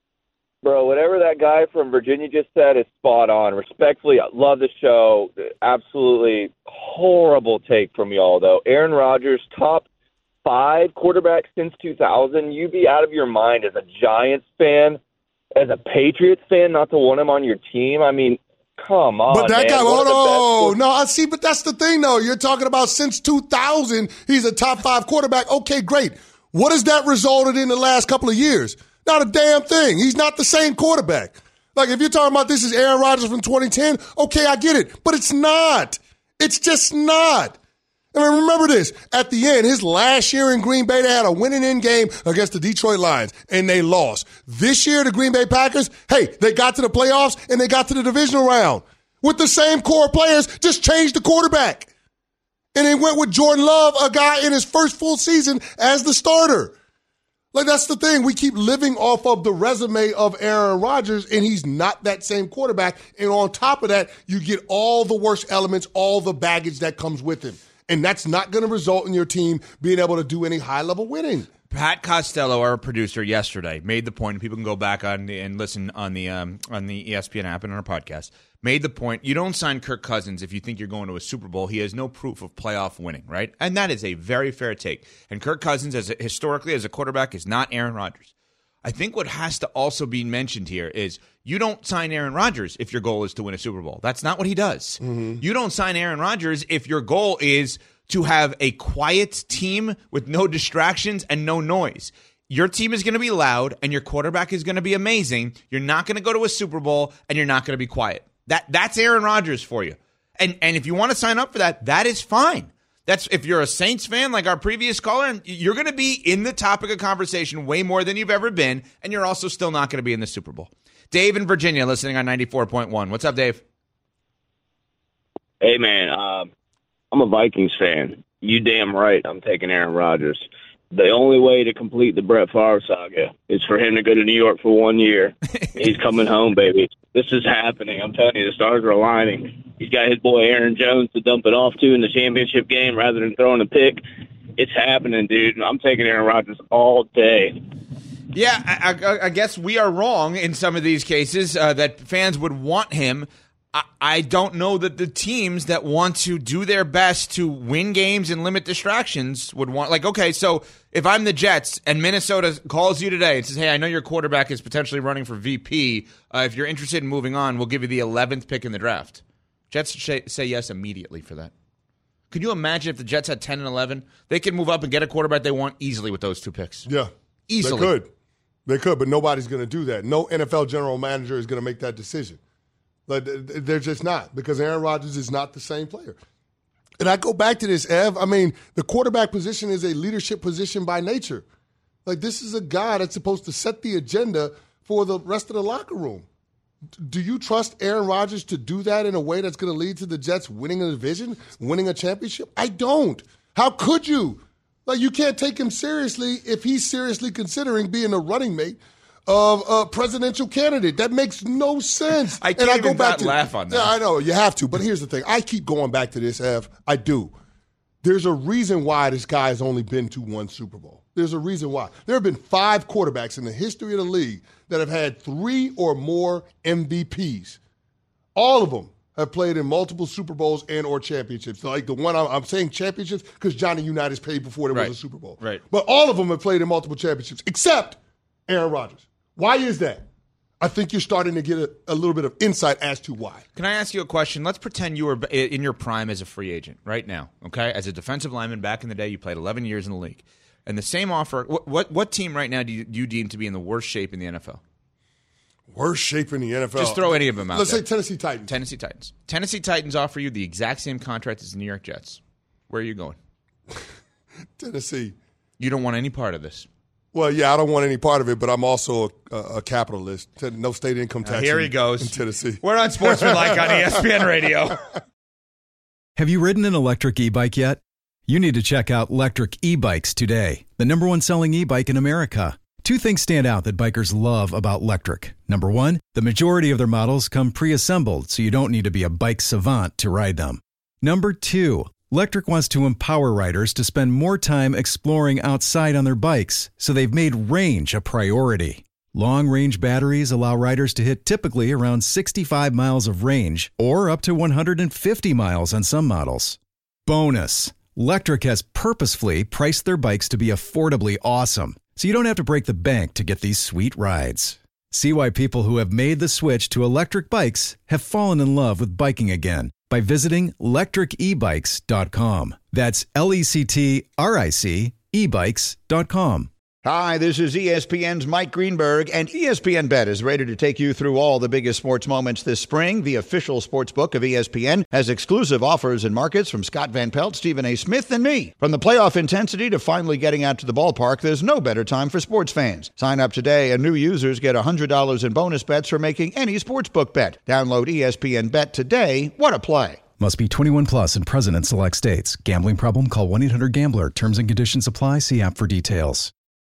Bro, whatever that guy from Virginia just said is spot on. Respectfully, I love the show. Absolutely horrible take from y'all, though. Aaron Rodgers, top five quarterback since two thousand. You'd be out of your mind as a Giants fan, as a Patriots fan, not to want him on your team. I mean, come on, But that man. guy, One hold of the on. best- No, I see, but that's the thing, though. You're talking about since two thousand, he's a top five quarterback. Okay, great. What has that resulted in the last couple of years? Not a damn thing. He's not the same quarterback. Like, if you're talking about this is Aaron Rodgers from twenty ten, okay, I get it. But it's not. It's just not. I mean, remember this. At the end, his last year in Green Bay, they had a winning end game against the Detroit Lions, and they lost. This year, the Green Bay Packers, hey, they got to the playoffs, and they got to the divisional round. With the same core players, just changed the quarterback. And they went with Jordan Love, a guy in his first full season as the starter. Like, that's the thing. We keep living off of the resume of Aaron Rodgers, and he's not that same quarterback. And on top of that, you get all the worst elements, all the baggage that comes with him. And that's not going to result in your team being able to do any high-level winning. Pat Costello, our producer, yesterday made the point. People can go back on the, and listen on the um, on the E S P N app and on our podcast. Made the point: you don't sign Kirk Cousins if you think you're going to a Super Bowl. He has no proof of playoff winning, right? And that is a very fair take. And Kirk Cousins, as a, historically as a quarterback, is not Aaron Rodgers. I think what has to also be mentioned here is you don't sign Aaron Rodgers if your goal is to win a Super Bowl. That's not what he does. Mm-hmm. You don't sign Aaron Rodgers if your goal is to have a quiet team with no distractions and no noise. Your team is going to be loud and your quarterback is going to be amazing. You're not going to go to a Super Bowl and you're not going to be quiet. That that's Aaron Rodgers for you. And and if you want to sign up for that, that is fine. That's if you're a Saints fan like our previous caller, you're going to be in the topic of conversation way more than you've ever been, and you're also still not going to be in the Super Bowl. Dave in Virginia, listening on ninety-four point one. What's up, Dave? Hey, man. Um, I'm a Vikings fan. You damn right I'm taking Aaron Rodgers. The only way to complete the Brett Favre saga is for him to go to New York for one year. He's coming home, baby. This is happening. I'm telling you, the stars are aligning. He's got his boy Aaron Jones to dump it off to in the championship game rather than throwing a pick. It's happening, dude. I'm taking Aaron Rodgers all day. Yeah, I, I, I guess we are wrong in some of these cases uh, that fans would want him. I, I don't know that the teams that want to do their best to win games and limit distractions would want, like, okay, so if I'm the Jets and Minnesota calls you today and says, hey, I know your quarterback is potentially running for V P. Uh, if you're interested in moving on, we'll give you the eleventh pick in the draft. Jets sh- say yes immediately for that. Could you imagine if the Jets had ten and eleven? They could move up and get a quarterback they want easily with those two picks. Yeah. Easily. They could. They could, but nobody's going to do that. No N F L general manager is going to make that decision. Like, they're just not, because Aaron Rodgers is not the same player. And I go back to this, Ev. I mean, the quarterback position is a leadership position by nature. Like, this is a guy that's supposed to set the agenda for the rest of the locker room. Do you trust Aaron Rodgers to do that in a way that's going to lead to the Jets winning a division, winning a championship? I don't. How could you? Like, you can't take him seriously if he's seriously considering being a running mate of a presidential candidate. That makes no sense. I can't and I even go back not to, laugh on that. Yeah, I know. You have to. But here's the thing. I keep going back to this, Ev. I do. There's a reason why this guy has only been to one Super Bowl. There's a reason why. There have been five quarterbacks in the history of the league that have had three or more M V Ps. All of them have played in multiple Super Bowls and or championships. Like the one I'm, I'm saying championships because Johnny Unitas played before there right. was a Super Bowl. Right. But all of them have played in multiple championships except Aaron Rodgers. Why is that? I think you're starting to get a, a little bit of insight as to why. Can I ask you a question? Let's pretend you were in your prime as a free agent right now, okay? As a defensive lineman back in the day, you played eleven years in the league. And the same offer, what what, what team right now do you, do you deem to be in the worst shape in the N F L? Worst shape in the N F L? Just throw any of them out Let's there. say Tennessee Titans. Tennessee Titans. Tennessee Titans offer you the exact same contract as the New York Jets. Where are you going? Tennessee. You don't want any part of this. Well, yeah, I don't want any part of it, but I'm also a, a, a capitalist. No state income tax. Uh, here in, he goes. in Tennessee. We're on Sportsmanlike on E S P N Radio. Have you ridden an electric e-bike yet? You need to check out Lectric E-Bikes today, the number one selling e-bike in America. Two things stand out that bikers love about Lectric. Number one, the majority of their models come pre-assembled, so you don't need to be a bike savant to ride them. Number two, Lectric wants to empower riders to spend more time exploring outside on their bikes, so they've made range a priority. Long-range batteries allow riders to hit typically around sixty-five miles of range, or up to one hundred fifty miles on some models. Bonus, Lectric has purposefully priced their bikes to be affordably awesome, so you don't have to break the bank to get these sweet rides. See why people who have made the switch to electric bikes have fallen in love with biking again by visiting lectric e bikes dot com. That's L E C T R I C e bikes dot com. Hi, this is E S P N's Mike Greenberg, and E S P N Bet is ready to take you through all the biggest sports moments this spring. The official sports book of E S P N has exclusive offers and markets from Scott Van Pelt, Stephen A. Smith, and me. From the playoff intensity to finally getting out to the ballpark, there's no better time for sports fans. Sign up today, and new users get one hundred dollars in bonus bets for making any sportsbook bet. Download E S P N Bet today. What a play. Must be twenty-one plus and present in select states. Gambling problem? Call one eight hundred gambler. Terms and conditions apply. See app for details.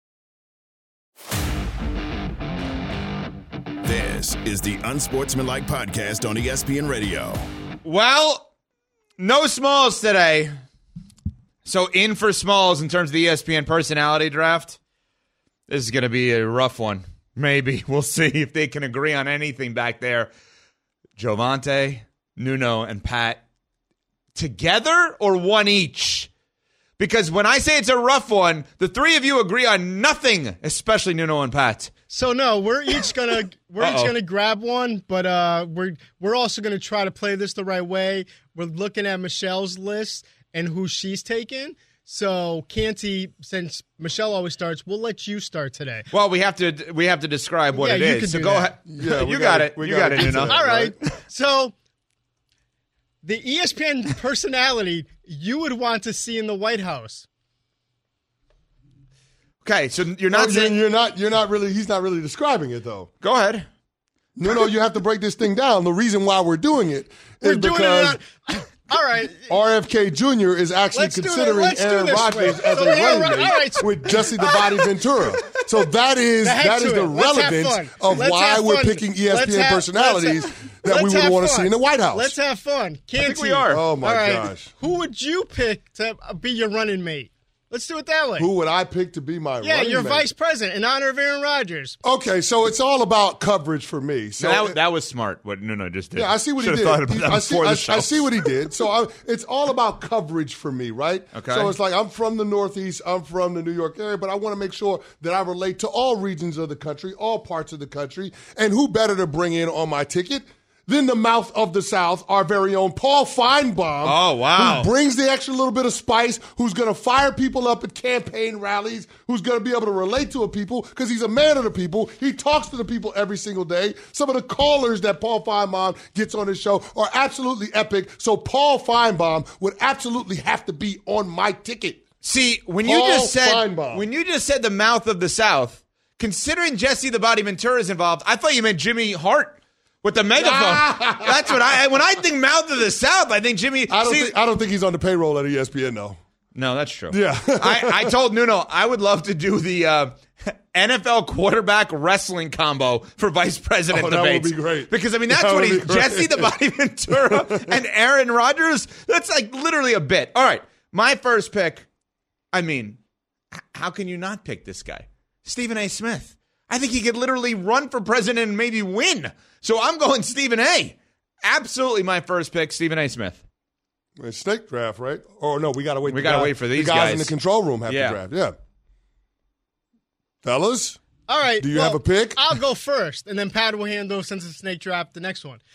This is the Unsportsmanlike Podcast on E S P N Radio. Well, no Smalls today. So in for Smalls in terms of the E S P N personality draft. This is going to be a rough one. Maybe. We'll see if they can agree on anything back there. Jovante, Nuno, and Pat together or one each? Because when I say it's a rough one, the three of you agree on nothing, especially Nuno and Pat. So no, we're each gonna we're Uh-oh. each gonna grab one, but uh, we're we're also gonna try to play this the right way. We're looking at Michelle's list and who she's taken. So Canty, since Michelle always starts, we'll let you start today. Well, we have to we have to describe what Yeah, it you is. can So do go that. ahead. Yeah, we you gotta- got it. we You gotta got it, get to Nuno. that. All right. right? So the E S P N personality you would want to see in the White House. Okay, so you're No, not you're, saying you're not. You're not really. He's not really describing it though. Go ahead. No, no. You have to break this thing down. The reason why we're doing it We're is doing because it. On, all right. R F K Junior is actually Let's do it. considering Let's do Aaron this Rodgers way. as So a Aaron running Rod- mate all right. with Jesse the Body Ventura. So that is The heck that is to the it. Let's have relevance fun. of Let's why have we're fun. picking E S Let's P N have- personalities let's have- that we let's would have want to fun. see in the White House. Let's have fun. Canty. think we are. Oh, my All right. gosh. Who would you pick to be your running mate? Let's do it that way. Who would I pick to be my yeah, running your mate? vice president in honor of Aaron Rodgers. Okay, so it's all about coverage for me. So that, that was smart. What Nuno just did. Yeah, I see what Should've he did. Thought about that I, see, before I, the show. I see what he did. So I, it's all about coverage for me, right? Okay. So it's like I'm from the Northeast, I'm from the New York area, but I want to make sure that I relate to all regions of the country, all parts of the country. And who better to bring in on my ticket than the mouth of the South, our very own Paul Feinbaum. Oh, wow. Who brings the extra little bit of spice, who's going to fire people up at campaign rallies, who's going to be able to relate to a people because he's a man of the people. He talks to the people every single day. Some of the callers that Paul Feinbaum gets on his show are absolutely epic. So Paul Feinbaum would absolutely have to be on my ticket. See, when you Paul just said Feinbaum. when you just said the mouth of the South, considering Jesse the Body Ventura is involved, I thought you meant Jimmy Hart with the megaphone. That's what I when I think mouth of the South, I think Jimmy. I don't see, think I don't think he's on the payroll at E S P N though. No, that's true. Yeah. I, I told Nuno I would love to do the uh, N F L quarterback wrestling combo for vice president Oh, that would debates. be great. Because, I mean, that's That what would he's be great. Jesse the Body Ventura and Aaron Rodgers. That's like literally a bit. All right. My first pick, I mean, h- how can you not pick this guy? Stephen A. Smith. I think he could literally run for president and maybe win. So I'm going Stephen A. Absolutely my first pick, Stephen A. Smith. It's snake draft, right? Oh no, we gotta wait. We the gotta guy- wait for these the guys, guys. in the control room have Yeah. to draft. Yeah, fellas. All right. Do you well, have a pick? I'll go first, and then Pat will handle, since it's snake draft, the next one.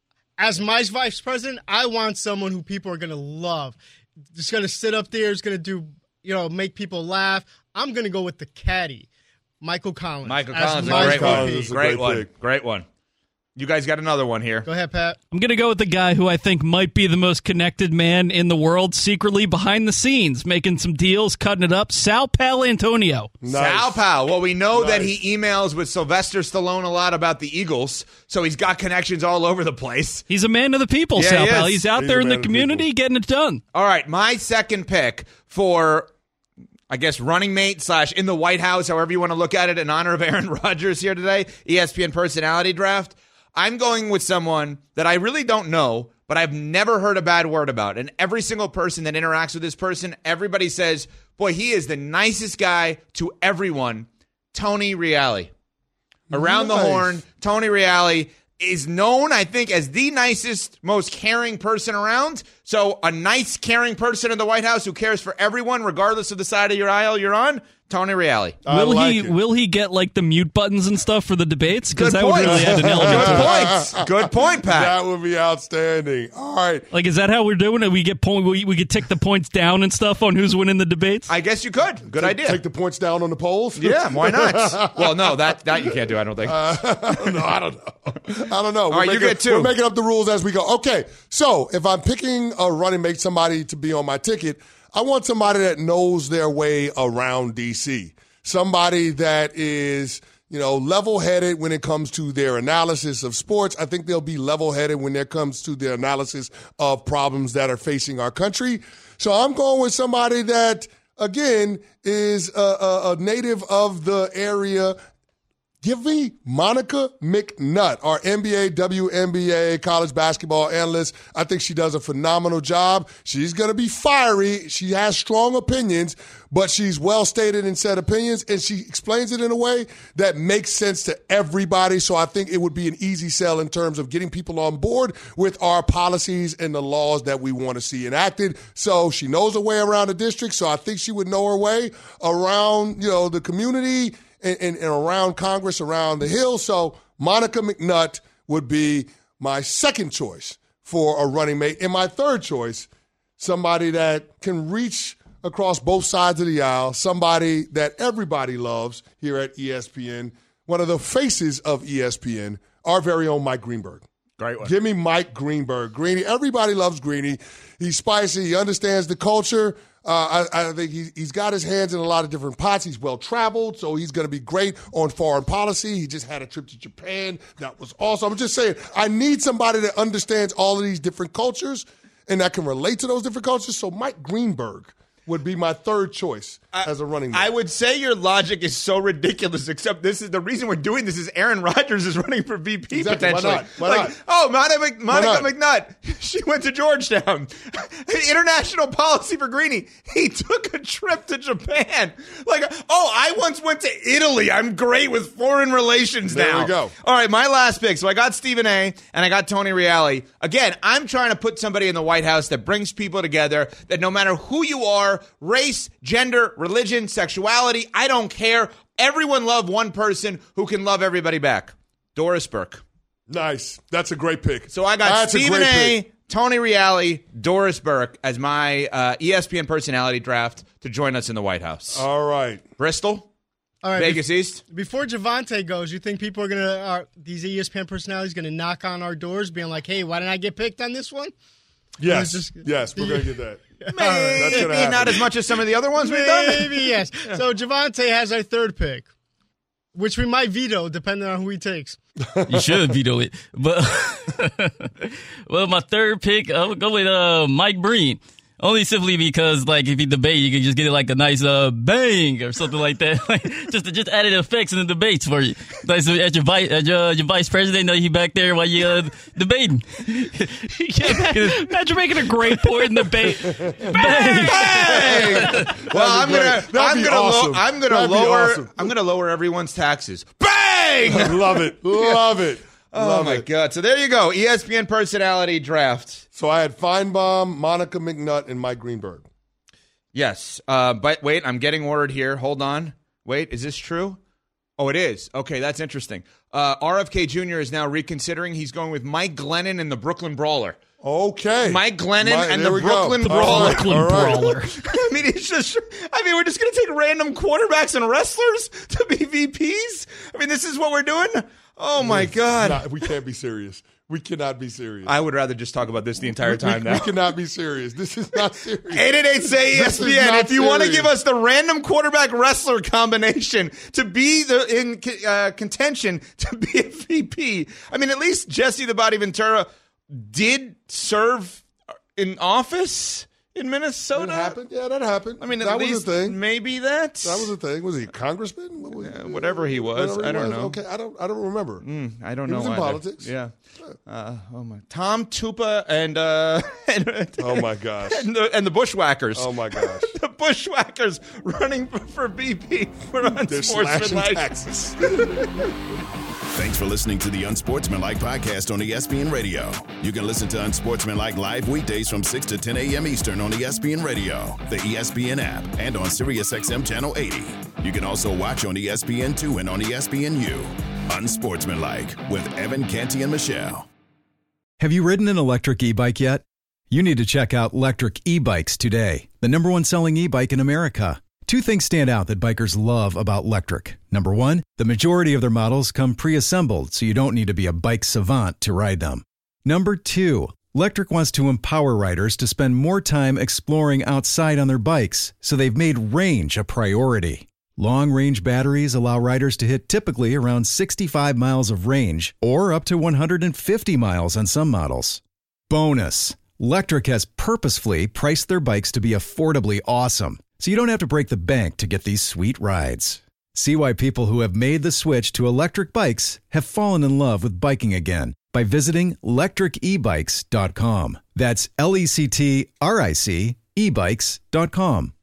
As my vice president, I want someone who people are going to love. Just going to sit up there, is going to do, you know, make people laugh. I'm going to go with the caddy, Michael Collins. Michael as Collins, a my great V P. one. Collins is a Great, great one. pick. Great one. You guys got another one here. Go ahead, Pat. I'm going to go with the guy who I think might be the most connected man in the world, secretly behind the scenes, making some deals, cutting it up. Sal Paolantonio. Nice. Sal Pal. Well, we know that Nice. he emails with Sylvester Stallone a lot about the Eagles, so he's got connections all over the place. He's a man of the people, Yeah, Sal he Pal. is. He's out He's there a in man the of the community people. getting it done. All right, my second pick for, I guess, running mate slash in the White House, however you want to look at it, in honor of Aaron Rodgers here today, E S P N personality draft. I'm going with someone that I really don't know, but I've never heard a bad word about. And every single person that interacts with this person, everybody says, boy, he is the nicest guy to everyone. Tony Reali. Around Nice. the horn, Tony Reali is known, I think, as the nicest, most caring person around. So a nice, caring person in the White House who cares for everyone, regardless of the side of your aisle you're on, Tony Reali. I Will like he it. will he get like the mute buttons and stuff for the debates? Because Good that would point. really add an element to Good it. points. Good point, Pat. That would be outstanding. All right. Like, is that how we're doing it? We get point. We, we could tick the points down and stuff on who's winning the debates. I guess you could. Good Take- idea. Take the points down on the polls. Yeah, why not? Well, no, that that you can't do, I don't think. Uh, no, I don't know. I don't know. All right, you making, get two. We're making up the rules as we go. Okay, so if I'm picking a running mate, somebody to be on my ticket, I want somebody that knows their way around D C. Somebody that is, you know, level-headed when it comes to their analysis of sports. I think they'll be level-headed when it comes to their analysis of problems that are facing our country. So I'm going with somebody that, again, is a, a, a native of the area. Give me Monica McNutt, our N B A, W N B A college basketball analyst. I think she does a phenomenal job. She's going to be fiery. She has strong opinions, but she's well stated and said opinions, and she explains it in a way that makes sense to everybody. So I think it would be an easy sell in terms of getting people on board with our policies and the laws that we want to see enacted. So she knows her way around the district, so I think she would know her way around, you know, the community And, and, and around Congress, around the Hill. So Monica McNutt would be my second choice for a running mate. And my third choice, somebody that can reach across both sides of the aisle, somebody that everybody loves here at E S P N, one of the faces of E S P N, our very own Mike Greenberg. Great one. Give me Mike Greenberg. Greeny, everybody loves Greeny. He's spicy. He understands the culture. Uh, I, I think he, he's got his hands in a lot of different pots. He's well-traveled, so he's going to be great on foreign policy. He just had a trip to Japan. That was awesome. I'm just saying, I need somebody that understands all of these different cultures and that can relate to those different cultures. So Mike Greenberg would be my third choice as a running mate. I would say your logic is so ridiculous, except this is the reason we're doing this is Aaron Rodgers is running for V P Exactly. Why potentially. not? Why like, not? oh, Monica, Mc, Monica not? McNutt, she went to Georgetown. International policy for Greeny. He took a trip to Japan. Like, oh, I once went to Italy. I'm great with foreign relations There now. we go. All right, my last pick. So I got Stephen A. and I got Tony Reali. Again, I'm trying to put somebody in the White House that brings people together, that no matter who you are, race, gender, religion, sexuality, I don't care. Everyone love one person who can love everybody back. Doris Burke. Nice. That's a great pick. So I got That's a Stephen great A., pick. Tony Reali, Doris Burke as my uh, E S P N personality draft to join us in the White House. All right. Bristol? All right, Vegas be- East? Before Javante goes, you think people are going to, uh, these E S P N personalities going to knock on our doors being like, hey, why didn't I get picked on this one? Yes. Just- yes, we're going to get that. Maybe not as much as some of the other ones we've done. Maybe, yes. So Javante has our third pick, which we might veto depending on who he takes. You should veto it. But well, my third pick, I would go with uh, Mike Breen. Only simply because, like, if you debate, you can just get it like a nice uh, bang or something like that. Like, just just added effects in the debates for you. Like, so at your vice, at your, your vice president, know you back there while you uh, debating. Yeah, imagine making a great point in the debate. Bang! Bang! Well, I'm gonna, I'm gonna, awesome. lo- I'm gonna That'd be lower, awesome. I'm gonna lower everyone's taxes. Bang! Love it, love it. Oh love my it. God! So there you go, E S P N personality draft. So I had Feinbaum, Monica McNutt, and Mike Greenberg. Yes, uh, but wait, I'm getting word here. Hold on. Wait, is this true? Oh, it is. Okay, that's interesting. Uh, R F K Junior is now reconsidering. He's going with Mike Glennon and the Brooklyn Brawler. Okay. Mike Glennon My, and the Brooklyn go. Brawler. Brooklyn right. Brawler. I mean, it's just, I mean, we're just going to take random quarterbacks and wrestlers to be V Ps? I mean, this is what we're doing? Oh, my God. Not, we can't be serious. We cannot be serious. I would rather just talk about this the entire time we, now. We cannot be serious. This is not serious. eight eight eight say E S P N. If you want to give us the random quarterback wrestler combination to be the in uh, contention to be a V P. I mean, at least Jesse the Body Ventura did serve in office in Minnesota. That happened? Yeah, that happened. I mean, at that least was a thing. Maybe that. That was a thing. Was he a congressman? What was, yeah, whatever he was. whatever I don't was. know. Okay, I don't. I don't remember. Mm, I don't he know. Was in either. politics. Yeah. Uh, oh my. Tom Tupa and uh. and, oh my gosh. And the, and the Bushwhackers. Oh my gosh. The Bushwhackers running for, for B P for They're slashing unsportsmanlike. taxes. Thanks for listening to the Unsportsmanlike podcast on E S P N Radio. You can listen to Unsportsmanlike live weekdays from six to ten a.m. Eastern on E S P N Radio, the E S P N app, and on SiriusXM Channel eighty. You can also watch on E S P N two and on E S P N U. Unsportsmanlike with Evan, Canty, and Michelle. Have you ridden an electric e-bike yet? You need to check out Lectric E-Bikes today, the number one selling e-bike in America. Two things stand out that bikers love about Lectric. Number one, the majority of their models come pre-assembled, so you don't need to be a bike savant to ride them. Number two, Lectric wants to empower riders to spend more time exploring outside on their bikes, so they've made range a priority. Long-range batteries allow riders to hit typically around sixty-five miles of range, or up to one hundred fifty miles on some models. Bonus, Lectric has purposefully priced their bikes to be affordably awesome, so you don't have to break the bank to get these sweet rides. See why people who have made the switch to electric bikes have fallen in love with biking again by visiting lectric e bikes dot com. That's L E C T R I C e bikes dot com.